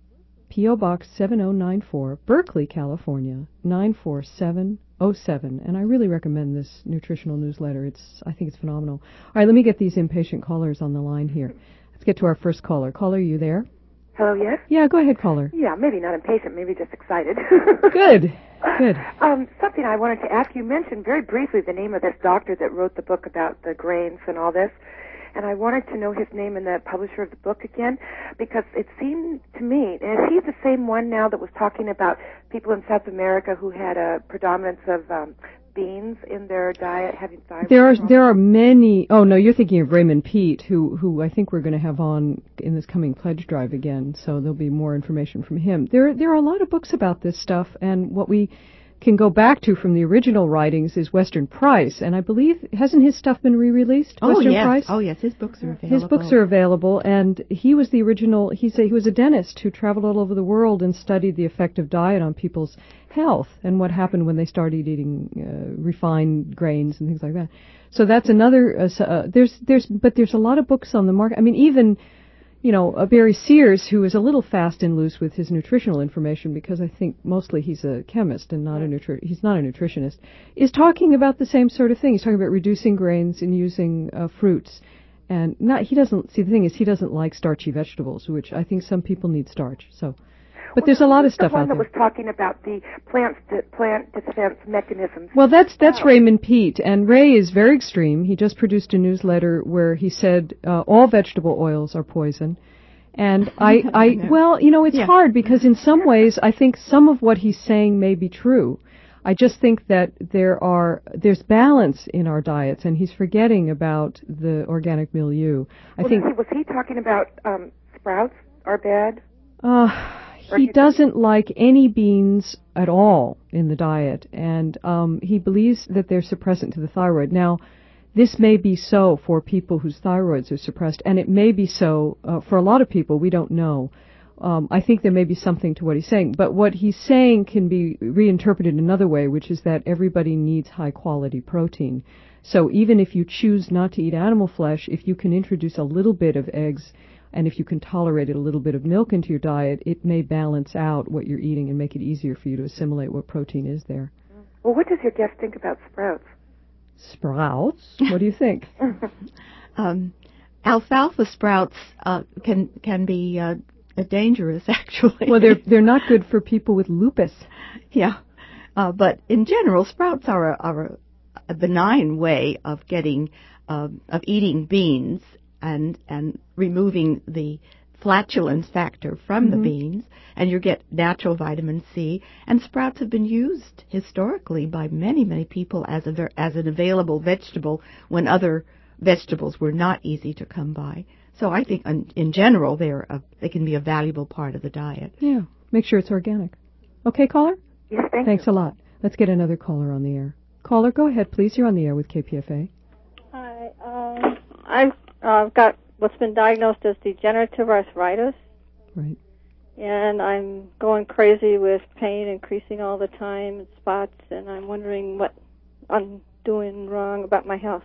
P O Box seven oh nine four, Berkeley, California, nine four seven oh seven. And I really recommend this nutritional newsletter. It's I think it's phenomenal. All right, let me get these impatient callers on the line here. Let's get to our first caller. Caller, are you there? Hello, yes? Yeah, go ahead, caller. Yeah, maybe not impatient, maybe just excited. Good, good. Um, something I wanted to ask you, mentioned very briefly the name of this doctor that wrote the book about the grains and all this, and I wanted to know his name and the publisher of the book again, because it seemed to me, is he the same one now that was talking about people in South America who had a predominance of um, beans in their diet, having thyroid There are problems? there are many. Oh no, you're thinking of Raymond Pete, who who I think we're going to have on in this coming pledge drive again. So there'll be more information from him. There there are a lot of books about this stuff, and what we can go back to from the original writings is Western Price, and I believe hasn't his stuff been re-released? Oh, Western yes. Price? Oh, yes, his books are available. His books are available, and he was the original. He's a, he was a dentist who traveled all over the world and studied the effect of diet on people's health and what happened when they started eating uh, refined grains and things like that. So that's another. Uh, uh, there's there's but there's a lot of books on the market. I mean, even you know, uh, Barry Sears, who is a little fast and loose with his nutritional information because I think mostly he's a chemist and not a nutri- he's not a nutritionist, is talking about the same sort of thing. He's talking about reducing grains and using uh, fruits. And not he doesn't see the thing is he doesn't like starchy vegetables, which I think some people need starch. So, but well, there's a lot of stuff the one out that there. was talking about the plant de- plant defense mechanisms. Well, that's that's Oh. Raymond Peat, and Ray is very extreme. He just produced a newsletter where he said uh, all vegetable oils are poison. And I, I, well, you know, it's Yeah. hard because in some ways I think some of what he's saying may be true. I just think that there are there's balance in our diets, and he's forgetting about the organic milieu. I well, think he, was he talking about um, sprouts are bad? uh, Or he he- doesn't like any beans at all in the diet, and um, he believes that they're suppressant to the thyroid. Now, this may be so for people whose thyroids are suppressed, and it may be so uh, for a lot of people. We don't know. Um, I think there may be something to what he's saying, but what he's saying can be reinterpreted another way, which is that everybody needs high-quality protein. So even if you choose not to eat animal flesh, if you can introduce a little bit of eggs, and if you can tolerate a little bit of milk into your diet, it may balance out what you're eating and make it easier for you to assimilate what protein is there. Well, what does your guest think about sprouts? Sprouts? What do you think? Um, alfalfa sprouts uh, can can be uh, dangerous, actually. Well, they're they're not good for people with lupus. Yeah, uh, but in general, sprouts are a, are a, a benign way of getting uh, of eating beans and and removing the flatulence factor from Mm-hmm. the beans, and you get natural vitamin C. And sprouts have been used historically by many many people as a ver- as an available vegetable when other vegetables were not easy to come by. So I think in, in general they're a, they can be a valuable part of the diet. Yeah, make sure it's organic. Okay, caller? Yes, thank Thanks you. a lot. Let's get another caller on the air. Caller, go ahead, please. You're on the air with K P F A. Hi. Um, I've uh, got what's been diagnosed as degenerative arthritis, Right. and I'm going crazy with pain increasing all the time and spots, and I'm wondering what I'm doing wrong about my health.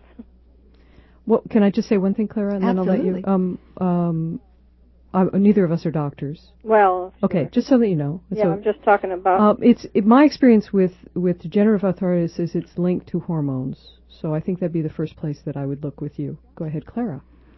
Well, can I just say one thing, Clara, and then I'll let you. Absolutely. Um, um, uh, neither of us are doctors. Well, Okay, sure. just so that you know. Yeah, so, I'm just talking about. Uh, it's it, my experience with with degenerative arthritis is it's linked to hormones. So I think that'd be the first place that I would look with you. Go ahead, Clara.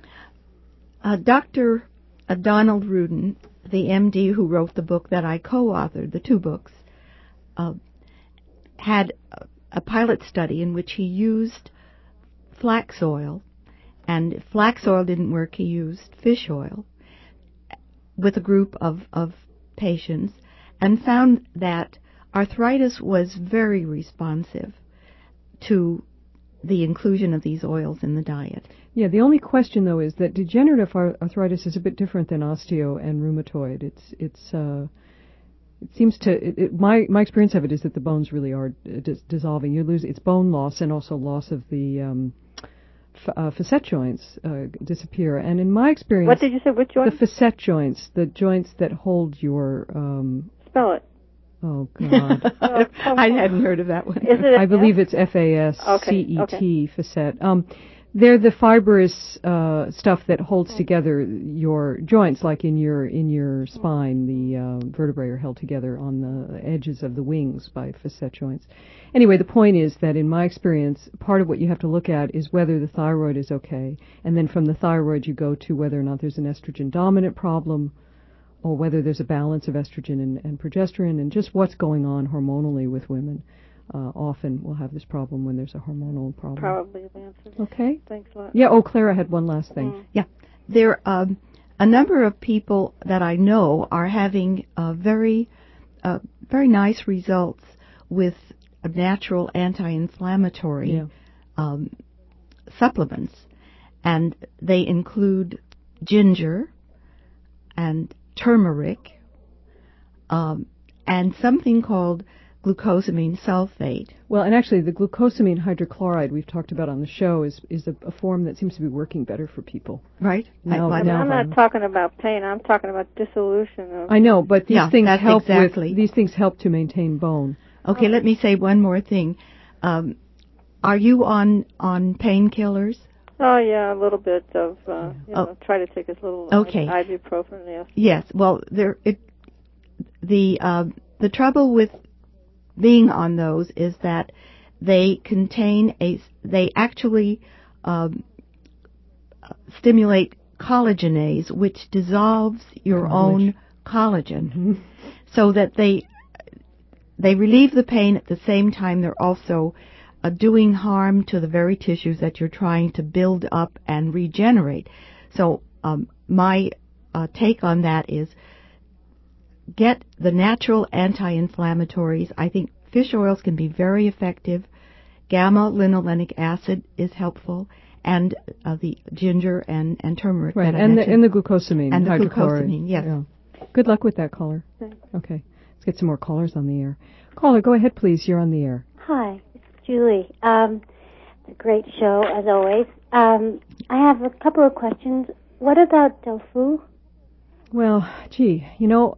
Uh, Doctor Uh, Donald Rudin, the M D who wrote the book that I co-authored, the two books, uh, had a, a pilot study in which he used flax oil, and if flax oil didn't work, he used fish oil with a group of, of patients, and found that arthritis was very responsive to the inclusion of these oils in the diet. Yeah, the only question though is that degenerative ar- arthritis is a bit different than osteo and rheumatoid. It's it's uh, it seems to it, it, my my experience of it is that the bones really are uh, dis- dissolving. You lose it's bone loss and also loss of the um, f- uh, facet joints uh, disappear. And in my experience, What did you say? Which the joint? facet joints, the joints that hold your um, Spell it. oh god. Oh, I hadn't heard of that one. Is it? I believe it's F A S C E Okay, T, facet. Um, they're the fibrous uh, stuff that holds together your joints, like in your in your spine. The uh, vertebrae are held together on the edges of the wings by facet joints. Anyway, the point is that in my experience, part of what you have to look at is whether the thyroid is okay, and then from the thyroid you go to whether or not there's an estrogen dominant problem, or whether there's a balance of estrogen and, and progesterone, and just what's going on hormonally with women. Uh, often we'll have this problem when there's a hormonal problem. Probably the answer. Okay. Thanks a lot. Yeah, oh, Clara had one last thing. Mm. Yeah, there um, a number of people that I know are having uh, very, uh, very nice results with a natural anti-inflammatory Yeah. um, supplements, and they include ginger and turmeric um, and something called glucosamine sulfate. Well, and actually the glucosamine hydrochloride we've talked about on the show is, is a, a form that seems to be working better for people. Right? No, I, I, no. I'm not talking about pain. I'm talking about dissolution of. I know, but these Yeah, things that's help exactly. with these things help to maintain bone. Okay, let me say one more thing. Um, are you on on painkillers? Oh yeah, a little bit of uh, you know, Oh. try to take as little Okay. ibuprofen. Yes. Yes. Well, there it the uh, the trouble with being on those is that they contain a they actually um, stimulate collagenase, which dissolves your Cartilage. own collagen, so that they they relieve the pain at the same time they're also uh, doing harm to the very tissues that you're trying to build up and regenerate. So um, my uh, take on that is get the natural anti-inflammatories. I think fish oils can be very effective. Gamma-linolenic acid is helpful, and uh, the ginger and, and turmeric Right, that I and the, mentioned. and the glucosamine. And the hydrochloride. glucosamine, yes. Yeah. Good luck with that, caller. Okay. Let's get some more callers on the air. Caller, go ahead, please. You're on the air. Hi, it's Julie. Um, it's a great show, as always. Um, I have a couple of questions. What about tofu? Well, gee, you know,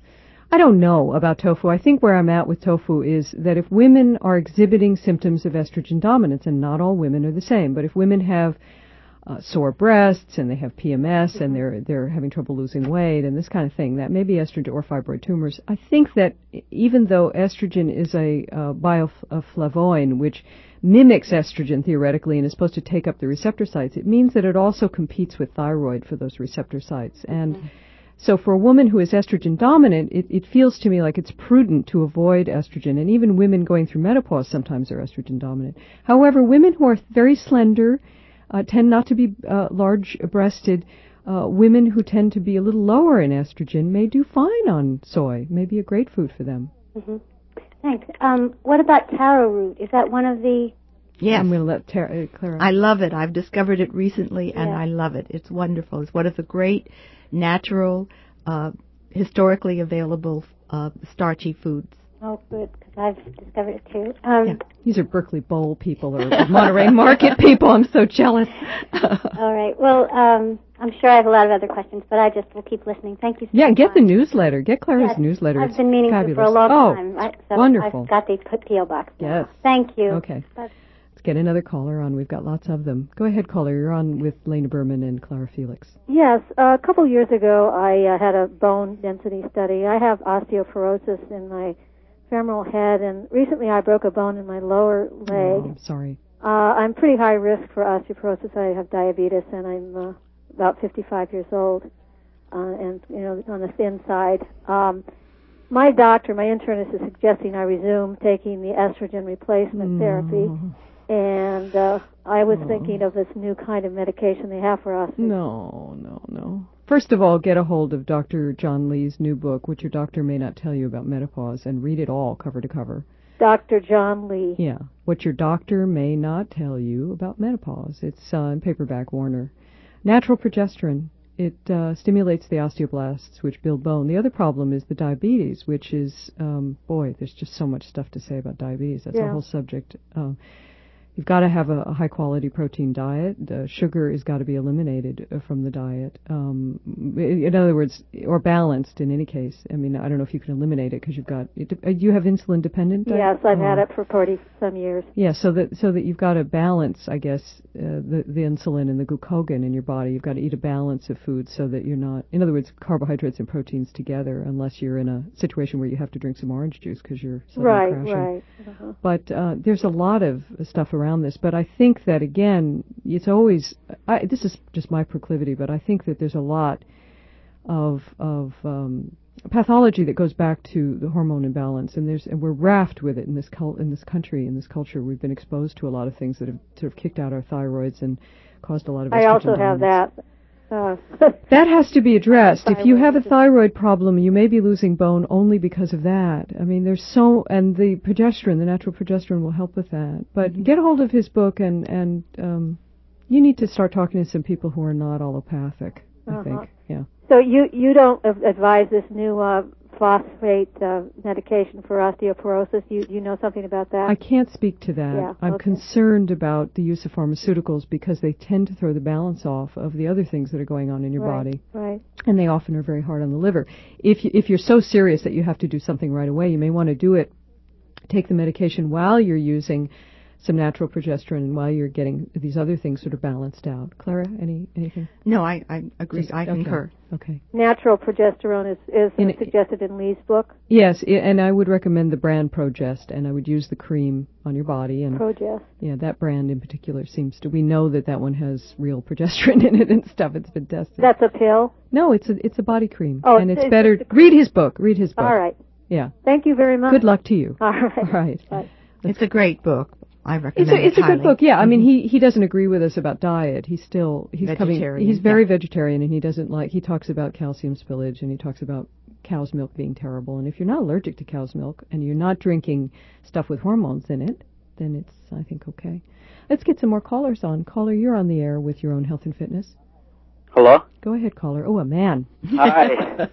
I don't know about tofu. I think where I'm at with tofu is that if women are exhibiting symptoms of estrogen dominance, and not all women are the same, but if women have uh, sore breasts and they have P M S mm-hmm. and they're they're having trouble losing weight and this kind of thing, that may be estrogen or fibroid tumors. I think that even though estrogen is a uh, bioflavonoid, which mimics estrogen theoretically and is supposed to take up the receptor sites, it means that it also competes with thyroid for those receptor sites. And mm-hmm. So for a woman who is estrogen dominant, it, it feels to me like it's prudent to avoid estrogen, and even women going through menopause sometimes are estrogen dominant. However, women who are very slender uh, tend not to be uh, large-breasted. Uh, women who tend to be a little lower in estrogen may do fine on soy, may be a great food for them. Mm-hmm. Thanks. Um, what about taro root? Is that one of the... Yes. I'm going to let Tara, uh, Clara. I love it. I've discovered it recently, and yeah. I love it. It's wonderful. It's one of the great natural, uh, historically available uh, starchy foods. Oh, good, because I've discovered it too. Um, yeah. These are Berkeley Bowl people or Monterey Market people. I'm so jealous. All right. Well, um, I'm sure I have a lot of other questions, but I just will keep listening. Thank you so yeah, much. Yeah, get the newsletter. Get Clara's yes, newsletter. I've it's been meaning fabulous. to for a long oh, time. I, so wonderful. I've got the P O box now. Yes. Thank you. Okay. Bye. Let's get another caller on. We've got lots of them. Go ahead, caller. You're on with Lena Berman and Clara Felix. Yes. Uh, a couple years ago, I uh, had a bone density study. I have osteoporosis in my femoral head, and recently I broke a bone in my lower leg. Oh, I'm sorry. Uh, I'm pretty high risk for osteoporosis. I have diabetes, and I'm uh, about fifty-five years old, uh, and, you know, on the thin side. Um, my doctor, my internist, is suggesting I resume taking the estrogen replacement Mm. therapy. And uh, I was Oh. thinking of this new kind of medication they have for osteoporosis. No, no, no. First of all, get a hold of Doctor John Lee's new book, which your doctor may not tell you about menopause, and read it all cover to cover. Doctor John Lee. Yeah, what your doctor may not tell you about menopause. It's uh, in paperback, Warner. Natural progesterone. It uh, stimulates the osteoblasts, which build bone. The other problem is the diabetes, which is, um, boy, there's just so much stuff to say about diabetes. That's yeah. a whole subject. Uh, You've got to have a, a high-quality protein diet. Uh, sugar has got to be eliminated uh, from the diet. Um, in other words, or balanced in any case. I mean, I don't know if you can eliminate it because you've got. It, uh, you have insulin-dependent diet? Yes, I've oh. had it for forty some years. Yeah, so that so that you've got to balance, I guess, uh, the the insulin and the glucagon in your body. You've got to eat a balance of foods so that you're not. In other words, carbohydrates and proteins together, unless you're in a situation where you have to drink some orange juice because you're suddenly right, crashing. Right, uh-huh. But uh, there's a lot of stuff around this, but I think that, again, it's always, I, this is just my proclivity, but I think that there's a lot of of um, pathology that goes back to the hormone imbalance, and there's and we're raft with it in this cul- in this country, in this culture. We've been exposed to a lot of things that have sort of kicked out our thyroids and caused a lot of estrogen I also dominance. have that. Uh, that has to be addressed. If you have a Thyroid. thyroid problem, you may be losing bone only because of that. I mean, there's so, and the progesterone, the natural progesterone will help with that. But mm-hmm. get a hold of his book, and, and um, you need to start talking to some people who are not allopathic, uh-huh. I think. Yeah. So you, you don't advise this new uh, phosphate uh, medication for osteoporosis? You you know something about that? I can't speak to that. Yeah, I'm okay. concerned about the use of pharmaceuticals because they tend to throw the balance off of the other things that are going on in your right, body. Right. And they often are very hard on the liver. If you, if you're so serious that you have to do something right away, you may want to do it, take the medication while you're using some natural progesterone, and while you're getting these other things sort of balanced out. Clara, any anything? No, I, I agree. Just- I okay. concur. Okay. Natural progesterone is, is In- uh, suggested in Lee's book, Yes, I- and I would recommend the brand Progest, and I would use the cream on your body. And Progest. yeah, that brand in particular seems to. We know that that one has real progesterone in it and stuff. It's been tested. That's a pill? No, it's a it's a body cream, Oh, and it's, it's better. just a cream. Read his book. Read his book. All right. Yeah. Thank you very much. Good luck to you. All right. All right. Bye. It's a great book. I It's recommend a, it it's a highly. good book, yeah. I mean, Mhm. he, he doesn't agree with us about diet. He's still he's coming. Vegetarian, He's very yeah. vegetarian, and he doesn't like. He talks about calcium spillage, and he talks about cow's milk being terrible. And if you're not allergic to cow's milk, and you're not drinking stuff with hormones in it, then it's I think okay. Let's get some more callers on. Caller, you're on the air with your own health and fitness. Hello? Go ahead, caller. Oh, a man. Hi.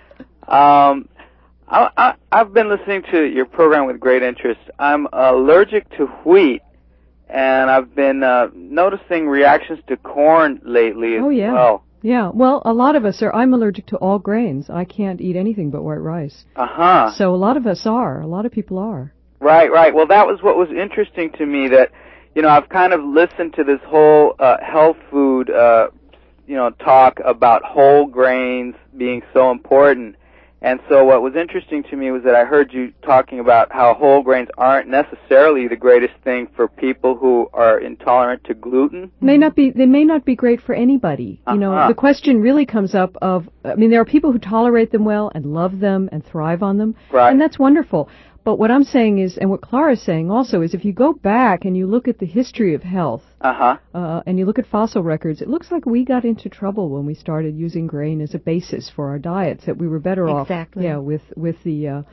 um, I, I, I've been listening to your program with great interest. I'm allergic to wheat, and I've been uh, noticing reactions to corn lately as Oh yeah. well. Yeah. Well, a lot of us are. I'm allergic to all grains. I can't eat anything but white rice. Uh-huh. So a lot of us are. A lot of people are. Right, right. Well, that was what was interesting to me, that, you know, I've kind of listened to this whole uh, health food, uh, you know, talk about whole grains being so important. And so what was interesting to me was that I heard you talking about how whole grains aren't necessarily the greatest thing for people who are intolerant to gluten. May not be. They may not be great for anybody. You know, Uh-huh. the question really comes up of. I mean, there are people who tolerate them well and love them and thrive on them, Right. and that's wonderful. But what I'm saying is, and what Clara's saying also, is if you go back and you look at the history of health, Uh-huh. uh, and you look at fossil records, it looks like we got into trouble when we started using grain as a basis for our diets. That we were better Exactly. off, yeah, with with the uh,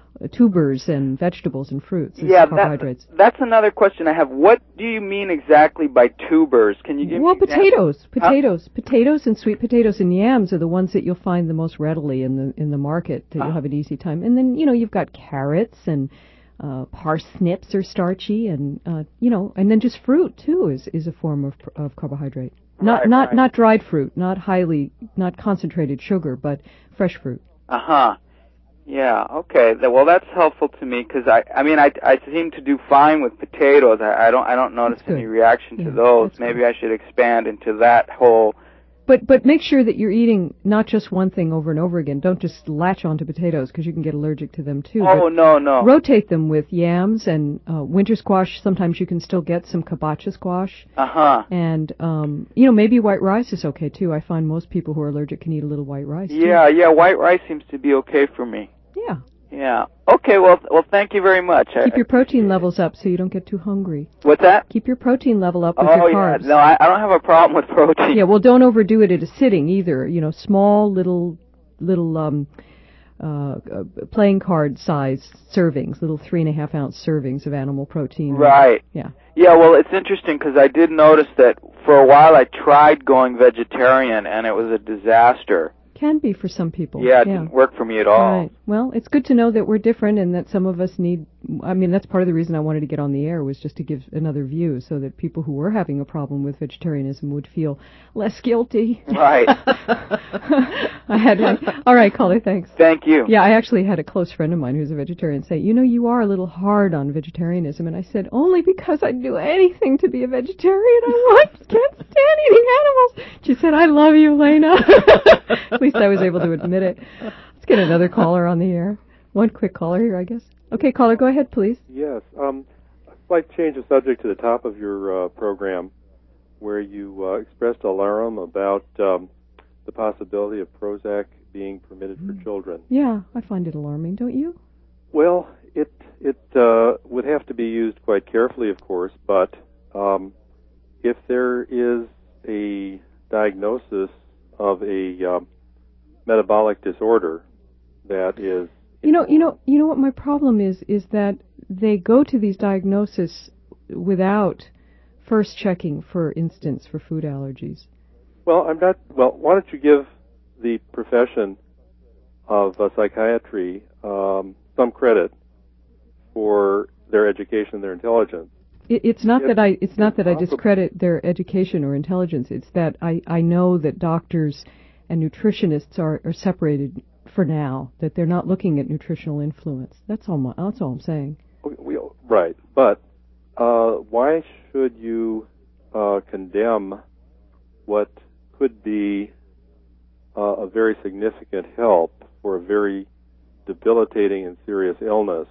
tubers and vegetables and fruits as Yeah, carbohydrates. that, that's another question I have. What do you mean exactly by tubers? Can you give Well, me examples? potatoes, potatoes, potatoes, and sweet potatoes and yams are the ones that you'll find the most readily in the in the market. That Uh-huh. you'll have an easy time. And then you know you've got carrots and uh, parsnips are starchy, and uh, you know, and then just fruit too is is a form of of carbohydrate. Not Right, not right. not dried fruit, not highly not concentrated sugar, but fresh fruit. Uh-huh. Yeah, okay. Th- Well, that's helpful to me because I, I mean, I, I seem to do fine with potatoes. I, I don't, I don't notice That's good. any reaction to Yeah, those. that's Maybe I should expand into that whole. But but make sure that you're eating not just one thing over and over again. Don't just latch onto potatoes because you can get allergic to them too. Oh But no, no. rotate them with yams and uh, winter squash. Sometimes you can still get some kabocha squash. Uh huh. And, um, you know, maybe white rice is okay too. I find most people who are allergic can eat a little white rice too. Yeah, yeah. White rice seems to be okay for me. Yeah. Yeah. Okay. Well, th- well. Thank you very much. I- Keep your protein levels up so you don't get too hungry. What's that? Keep your protein level up with Oh your yeah. carbs. No, I, I don't have a problem with protein. Yeah, well, don't overdo it at a sitting either. You know, small little, little, um, uh, uh, playing card size servings, little three and a half ounce servings of animal protein. Right. Yeah. Yeah, well, it's interesting because I did notice that for a while I tried going vegetarian and it was a disaster. Can be for some people. Yeah, it didn't work for me at all. Right. Well, it's good to know that we're different and that some of us need, I mean, that's part of the reason I wanted to get on the air was just to give another view so that people who were having a problem with vegetarianism would feel less guilty. Right. I had, a, all right, caller, thanks. Thank you. Yeah, I actually had a close friend of mine who's a vegetarian say, you know, you are a little hard on vegetarianism. And I said, only because I'd do anything to be a vegetarian. I want, can't stand eating animals. She said, I love you, Lena. At least I was able to admit it. Let's get another caller on the air. One quick caller here, I guess. Okay, caller, go ahead, please. Yes. Um, I'd like to change the subject to the top of your uh, program where you uh, expressed alarm about um, the possibility of Prozac being permitted for children. Yeah, I find it alarming, don't you? Well, it it uh, would have to be used quite carefully, of course, but um, if there is a diagnosis of a um, metabolic disorder that is You know, you know, you know what my problem is is that they go to these diagnoses without first checking, for instance, for food allergies. Well, I'm not. Well, why don't you give the profession of uh, psychiatry um, some credit for their education, their intelligence? It, it's not If that I. It's not that I possible. discredit their education or intelligence. It's that I, I know that doctors and nutritionists are, are separated for now. That they're not looking at nutritional influence. That's all. My, that's all I'm saying. We, right, but uh, why should you uh, condemn what could be uh, a very significant help for a very debilitating and serious illness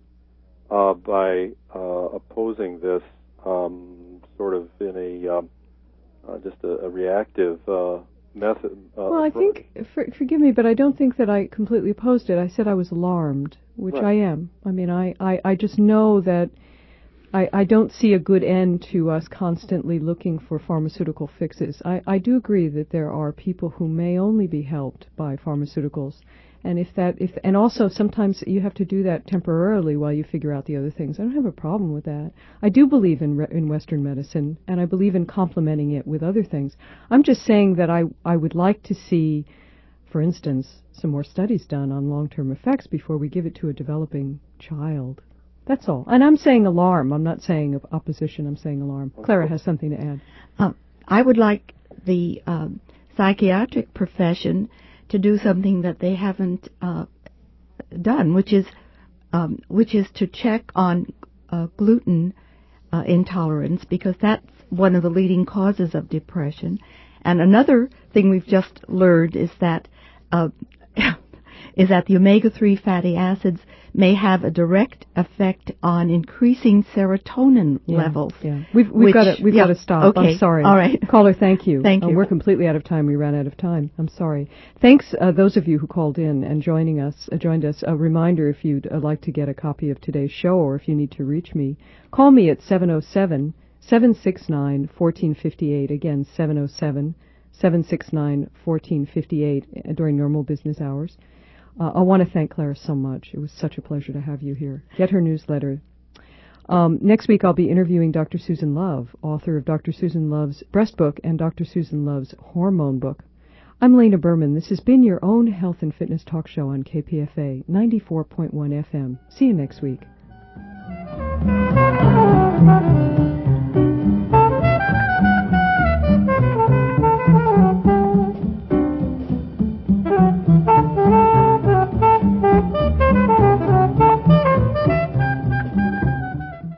uh, by uh, opposing this um, sort of in a um, uh, just a, a reactive uh, method? Uh, well, I approach? think, for, forgive me, but I don't think that I completely opposed it. I said I was alarmed, which Right. I am. I mean, I, I, I just know that I, I don't see a good end to us constantly looking for pharmaceutical fixes. I, I do agree that there are people who may only be helped by pharmaceuticals. And if that, if, and also sometimes you have to do that temporarily while you figure out the other things. I don't have a problem with that. I do believe in re, in Western medicine, and I believe in complementing it with other things. I'm just saying that I, I would like to see, for instance, some more studies done on long-term effects before we give it to a developing child. That's all. And I'm saying alarm. I'm not saying opposition. I'm saying alarm. Clara has something to add. Uh, I would like the um, psychiatric profession to do something that they haven't uh, done, which is um, which is to check on uh, gluten uh, intolerance, because that's one of the leading causes of depression. And another thing we've just learned is that uh, is that the omega three fatty acids may have a direct effect on increasing serotonin yeah, levels. Yeah, we've we've got to we've yeah, got to stop. Okay, I'm sorry. All right, caller, thank you. Thank uh, you. We're completely out of time. We ran out of time. I'm sorry. Thanks, uh, those of you who called in and joining us, uh, joined us. A reminder: if you'd uh, like to get a copy of today's show, or if you need to reach me, call me at seven oh seven, seven six nine, one four five eight. Again, seven oh seven, seven six nine, one four five eight during normal business hours. Uh, I want to thank Clara so much. It was such a pleasure to have you here. Get her newsletter. Um, next week I'll be interviewing Doctor Susan Love, author of Doctor Susan Love's Breast Book and Doctor Susan Love's Hormone Book. I'm Lena Berman. This has been your own health and fitness talk show on K P F A ninety-four point one F M. See you next week.